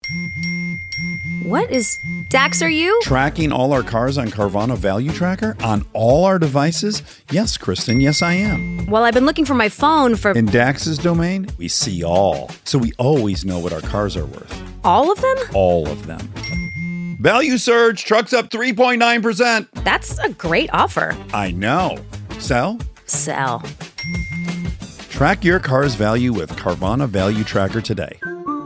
What is... Dax, are you? Tracking all our cars on Carvana Value Tracker on all our devices? Yes, Kristen, yes I am. Well, I've been looking for my phone for... In Dax's domain, we see all. So we always know what our cars are worth. All of them? All of them. Value surge, trucks up 3.9%. That's a great offer. I know. Sell? Sell. Track your car's value with Carvana Value Tracker today.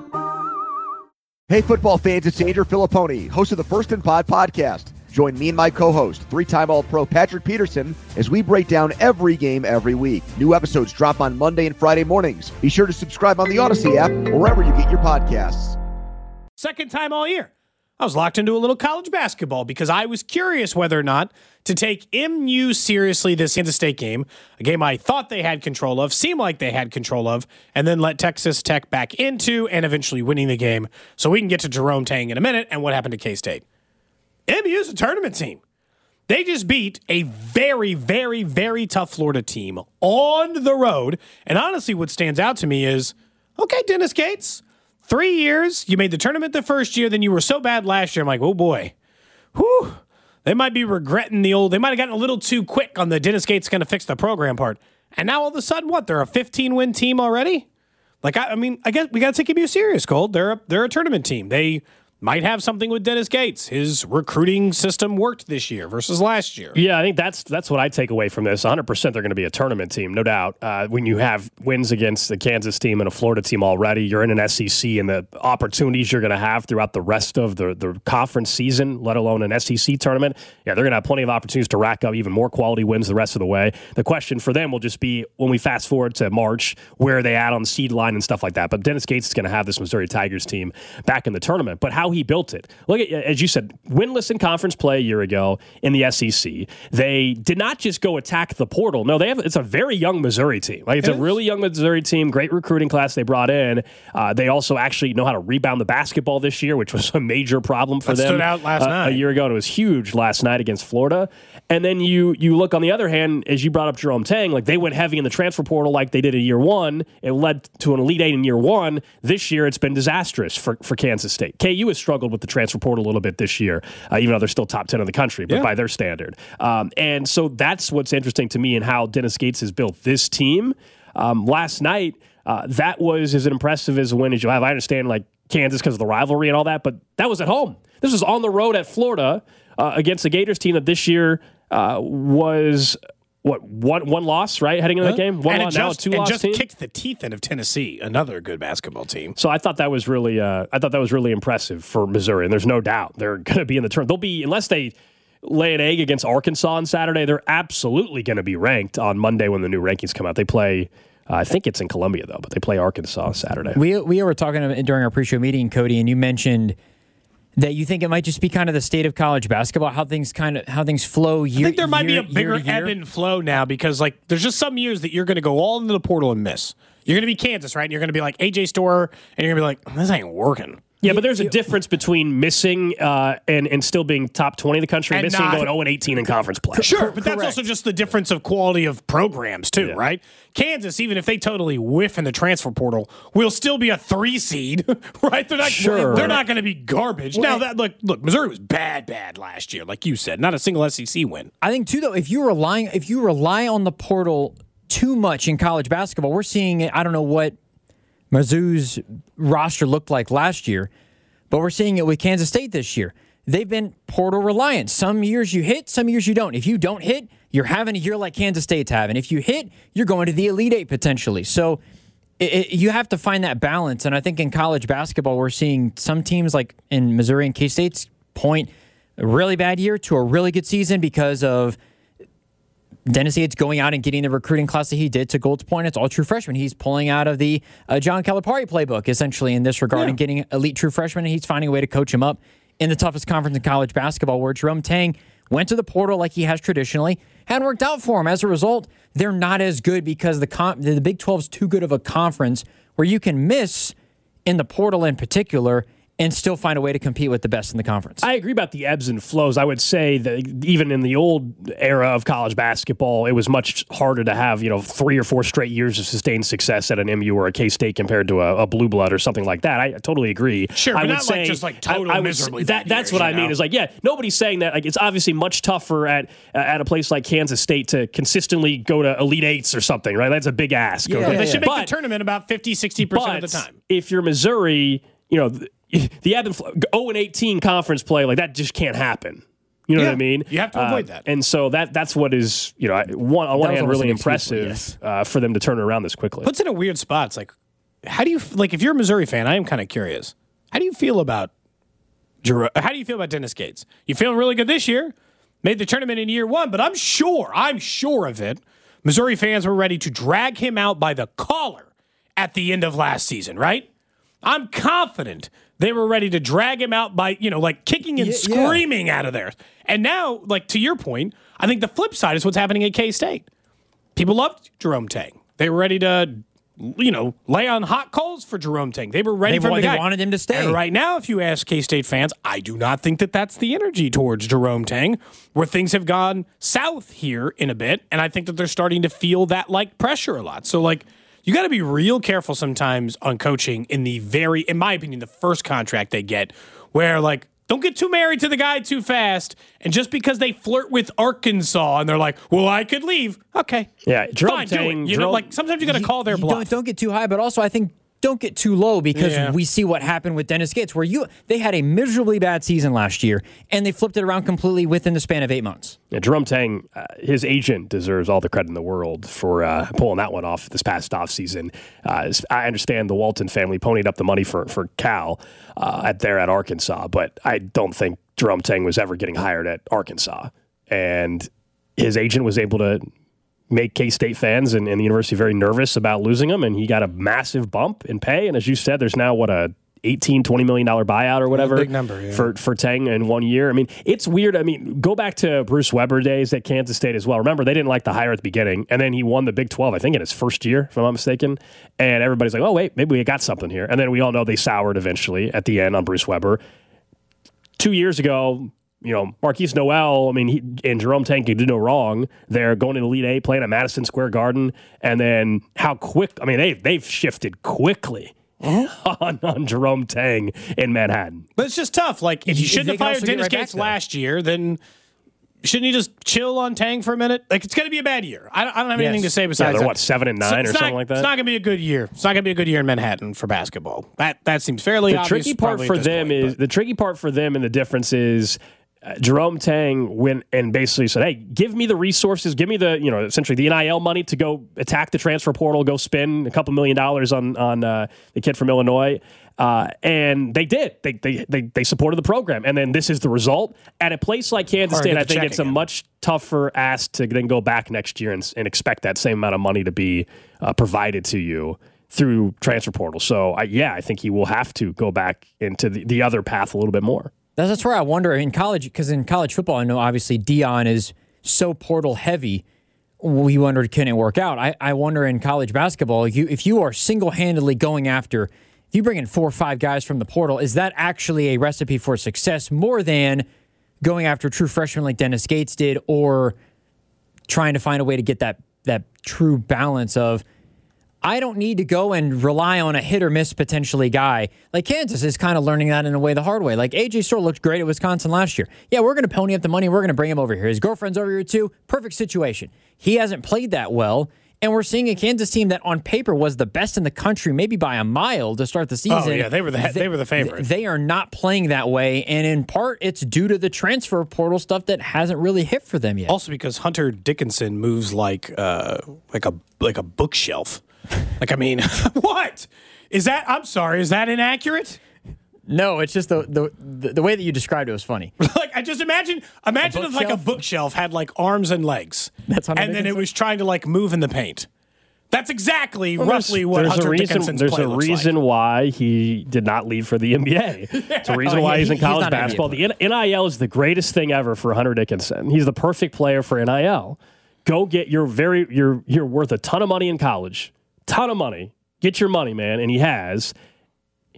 Hey, football fans, it's Andrew Filipponi, host of the First and Pod podcast. Join me and my co-host, three-time All-Pro Patrick Peterson, as we break down every game every week. New episodes drop on Monday and Friday mornings. Be sure to subscribe on the Odyssey app or wherever you get your podcasts. Second time all year, I was locked into a little college basketball because I was curious whether or not to take MU seriously this Kansas State game, a game I thought they had control of, seemed like they had control of, and then let Texas Tech back into and eventually winning the game. So we can get to Jerome Tang in a minute and what happened to K-State. MU's a tournament team. They just beat a very, very, very tough Florida team on the road. And honestly, what stands out to me is, okay, Dennis Gates, 3 years, you made the tournament the first year, then you were so bad last year. I'm like, oh boy, whew. They might be regretting they might have gotten a little too quick on the Dennis Gates going to fix the program part. And now all of a sudden, what? They're a 15-win team already? Like, I guess we got to take MU serious, Gold. They're a tournament team. They might have something with Dennis Gates. His recruiting system worked this year versus last year. Yeah, I think that's what I take away from this. 100% they're going to be a tournament team, no doubt. When you have wins against the Kansas team and a Florida team already, you're in an SEC, and the opportunities you're going to have throughout the rest of the conference season, let alone an SEC tournament, yeah, they're going to have plenty of opportunities to rack up even more quality wins the rest of the way. The question for them will just be, when we fast forward to March, where are they at on the seed line and stuff like that. But Dennis Gates is going to have this Missouri Tigers team back in the tournament. But how he built it. Look at, as you said, winless in conference play a year ago in the SEC. They did not just go attack the portal. No, it's a very young Missouri team. Like, it's a really young Missouri team. Great recruiting class they brought in. They also actually know how to rebound the basketball this year, which was a major problem for them. Stood out last night. A year ago, and it was huge last night against Florida. And then you look on the other hand, as you brought up Jerome Tang, like they went heavy in the transfer portal like they did in year one. It led to an Elite Eight in year one. This year, it's been disastrous for Kansas State. KU has struggled with the transfer portal a little bit this year, even though they're still top 10 in the country, but by their standard. And so that's what's interesting to me in how Dennis Gates has built this team. Last night, that was as impressive as a win as you'll have. I understand like Kansas because of the rivalry and all that, but that was at home. This was on the road at Florida against the Gators team that this year was... one loss, right? Heading into that game, one loss, now a two-loss team. And just kicked the teeth in of Tennessee, another good basketball team. So I thought that was really, impressive for Missouri, and there's no doubt they're going to be in the tournament. They'll be, unless they lay an egg against Arkansas on Saturday, they're absolutely going to be ranked on Monday when the new rankings come out. They play. I think it's in Columbia though, but they play Arkansas on Saturday. We were talking during our pre-show meeting, Cody, and you mentioned that you think it might just be kind of the state of college basketball, how things flow year. I think there might be a bigger year ebb and flow now because like there's just some years that you're going to go all into the portal and miss. You're going to be Kansas, right? And you're going to be like AJ Storer, and you're going to be like, this ain't working. Yeah, but there's a difference between missing and still being top 20 in the country and missing going 0-18 in conference play. Sure, but that's also just the difference of quality of programs too, right? Kansas, even if they totally whiff in the transfer portal, will still be a 3 seed, right? They're not going to be garbage. Well, now, look, Missouri was bad last year, like you said. Not a single SEC win. I think, too, though, if you rely on the portal too much in college basketball, we're seeing, I don't know what Mizzou's roster looked like last year, but we're seeing it with Kansas State this year. They've been portal reliant. Some years you hit, some years you don't. If you don't hit, you're having a year like Kansas State's having. If you hit, you're going to the Elite Eight potentially. So you have to find that balance. And I think in college basketball, we're seeing some teams like in Missouri and K-State's point a really bad year to a really good season because of Dennis Gates going out and getting the recruiting class that he did. To Gold's point, it's all true freshmen. He's pulling out of the John Calipari playbook, essentially, in this regard, and getting elite true freshmen, and he's finding a way to coach him up in the toughest conference in college basketball, where Jerome Tang went to the portal like he has traditionally, hadn't worked out for him. As a result, they're not as good because the Big 12 is too good of a conference where you can miss in the portal in particular and still find a way to compete with the best in the conference. I agree about the ebbs and flows. I would say that even in the old era of college basketball, it was much harder to have 3 or 4 straight years of sustained success at an MU or a K-State compared to a Blue Blood or something like that. I totally agree. Sure, I but would not say, like just like total miserably. That's what I mean. Is like, nobody's saying that. Like, it's obviously much tougher at a place like Kansas State to consistently go to Elite Eights or something, right? That's a big ask. Yeah, okay? They should make the tournament about 50-60% of the time. If you're Missouri, the ebb and flow, 0-18 conference play, like that just can't happen. You know what I mean? You have to avoid that. And so that's what is, on one hand, really impressive for them to turn it around this quickly. Puts in a weird spot. It's like, how do you, like, if you're a Missouri fan, I am kind of curious. How do you feel about Dennis Gates? You feeling really good this year? Made the tournament in year 1, but I'm sure of it. Missouri fans were ready to drag him out by the collar at the end of last season, right? I'm confident they were ready to drag him out by, like kicking and screaming out of there. And now, like, to your point, I think the flip side is what's happening at K-State. People loved Jerome Tang. They were ready to, lay on hot coals for Jerome Tang. They were ready for the guy. They wanted him to stay. And right now, if you ask K-State fans, I do not think that that's the energy towards Jerome Tang, where things have gone south here in a bit. And I think that they're starting to feel that, like, pressure a lot. So, like, you got to be real careful sometimes on coaching in my opinion, the first contract they get, where, like, don't get too married to the guy too fast. And just because they flirt with Arkansas and they're like, well, I could leave. Okay. Yeah. Fine, do it. Sometimes you got to call their bluff. Don't get too high, but also I think don't get too low because we see what happened with Dennis Gates, where they had a miserably bad season last year, and they flipped it around completely within the span of 8 months. Yeah, Jerome Tang, his agent deserves all the credit in the world for pulling that one off this past offseason. I understand the Walton family ponied up the money for Cal at Arkansas, but I don't think Jerome Tang was ever getting hired at Arkansas. And his agent was able to make K-State fans and the university very nervous about losing him, and he got a massive bump in pay. And as you said, there's now, a $18-20 million buyout or whatever, big number, for Tang in 1 year. I mean, it's weird. I mean, go back to Bruce Weber days at Kansas State as well. Remember, they didn't like the hire at the beginning, and then he won the Big 12, I think, in his first year, if I'm not mistaken. And everybody's like, oh, wait, maybe we got something here. And then we all know they soured eventually at the end on Bruce Weber. 2 years ago, Marquise Noel, and Jerome Tang could do no wrong. They're going to the Elite Eight, playing at Madison Square Garden, and then how quick, they've shifted quickly on Jerome Tang in Manhattan. But it's just tough. Like, if you shouldn't have fired Dennis Gates last year, then shouldn't you just chill on Tang for a minute? Like, it's going to be a bad year. I don't have anything to say besides they're that. 7-9 or something like that? It's not going to be a good year. It's not going to be a good year in Manhattan for basketball. That seems fairly obvious. The tricky part for them and the difference is Jerome Tang went and basically said, hey, give me the resources, give me the, essentially the NIL money to go attack the transfer portal, go spend a couple $1 million on the kid from Illinois. And they did. They supported the program. And then this is the result. At a place like Kansas State, I think it's a much tougher ask to then go back next year and expect that same amount of money to be provided to you through transfer portal. So, I think he will have to go back into the other path a little bit more. That's where I wonder in college, because in college football, I know obviously Deion is so portal heavy. We wondered, can it work out? I wonder in college basketball, if you are single-handedly going after, if you bring in 4 or 5 guys from the portal, is that actually a recipe for success more than going after true freshmen like Dennis Gates did, or trying to find a way to get that true balance of, I don't need to go and rely on a hit or miss potentially guy. Like Kansas is kind of learning that in a way the hard way. Like AJ Storr looked great at Wisconsin last year. Yeah, we're going to pony up the money. We're going to bring him over here. His girlfriend's over here too. Perfect situation. He hasn't played that well. And we're seeing a Kansas team that on paper was the best in the country, maybe by a mile to start the season. Oh, yeah, they were the favorite. They are not playing that way. And in part, it's due to the transfer portal stuff that hasn't really hit for them yet. Also because Hunter Dickinson moves like a bookshelf. What? Is that, I'm sorry, is that inaccurate? No, it's just the way that you described it was funny. Like, I just imagine if like a bookshelf had like arms and legs. That's Hunter and then Dickinson? it was trying to like move in the paint. That's exactly roughly what Hunter Dickinson's play looks like. There's a reason why he did not leave for the NBA. It's a reason why he's in college basketball. The NIL is the greatest thing ever for Hunter Dickinson. He's the perfect player for NIL. Go get you're worth a ton of money in college. Ton of money. Get your money, man. And he has.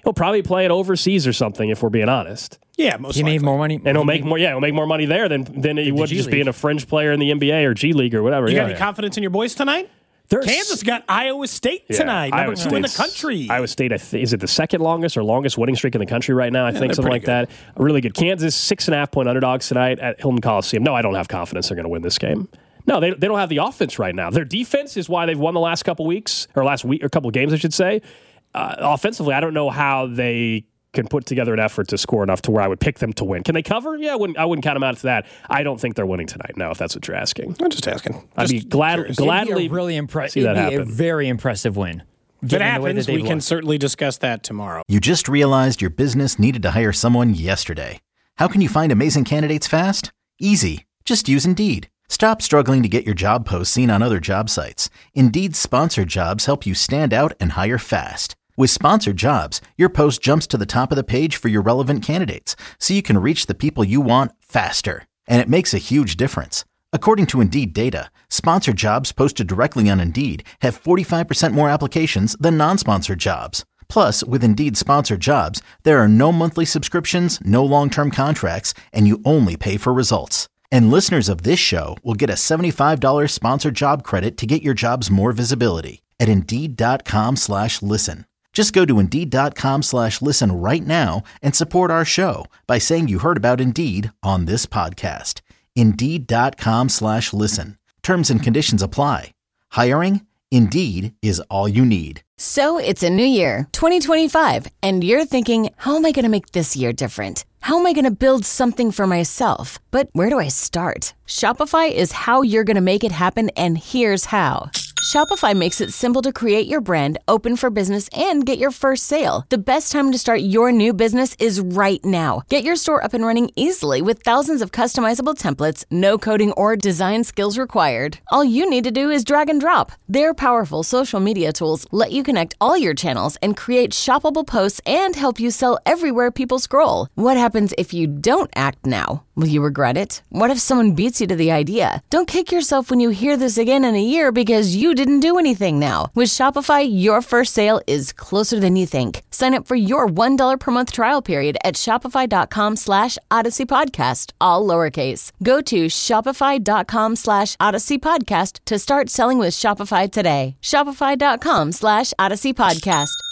He'll probably play it overseas or something, if we're being honest. Yeah, most He likely. made more money. And he'll make more. Yeah, he'll make more money there than he would G just League. being a fringe player in the NBA or G League or whatever. You yeah, got any confidence in your boys tonight? Kansas got Iowa State tonight, number 2 in the country. Iowa State, is it the second longest or longest winning streak in the country right now? I think something like that. Really good. Kansas, 6.5-point underdogs tonight at Hilton Coliseum. No, I don't have confidence they're going to win this game. No, they don't have the offense right now. Their defense is why they've won the last couple weeks, or last week, or couple games, I should say. Offensively, I don't know how they can put together an effort to score enough to where I would pick them to win. Can they cover? Yeah, I wouldn't count them out to that. I don't think they're winning tonight. No, if that's what you're asking. I'm just asking. I'd be gladly It'd be a really impressive. see that It'd be happen. a very impressive win. If it given the way happens, that they've we can looked. certainly discuss that tomorrow. You just realized your business needed to hire someone yesterday. How can you find amazing candidates fast? Easy. Just use Indeed. Stop struggling to get your job posts seen on other job sites. Indeed's sponsored jobs help you stand out and hire fast. With sponsored jobs, your post jumps to the top of the page for your relevant candidates, so you can reach the people you want faster. And it makes a huge difference. According to Indeed data, sponsored jobs posted directly on Indeed have 45% more applications than non-sponsored jobs. Plus, with Indeed sponsored jobs, there are no monthly subscriptions, no long-term contracts, and you only pay for results. And listeners of this show will get a $75 sponsored job credit to get your jobs more visibility at Indeed.com/listen. Just go to Indeed.com/listen right now and support our show by saying you heard about Indeed on this podcast. Indeed.com/listen. Terms and conditions apply. Hiring? Indeed is all you need. So it's a new year, 2025, and you're thinking, how am I going to make this year different? How am I going to build something for myself? But where do I start? Shopify is how you're going to make it happen, and here's how. Shopify makes it simple to create your brand, open for business, and get your first sale. The best time to start your new business is right now. Get your store up and running easily with thousands of customizable templates, no coding or design skills required. All you need to do is drag and drop. Their powerful social media tools let you connect all your channels and create shoppable posts and help you sell everywhere people scroll. What happens if you don't act now? Will you regret it? What if someone beats you to the idea? Don't kick yourself when you hear this again in a year because you didn't do anything now. With Shopify, your first sale is closer than you think. Sign up for your $1 per month trial period at shopify.com/Odyssey Podcast, all lowercase. Go to shopify.com/Odyssey Podcast to start selling with Shopify today. Shopify.com/Odyssey Podcast.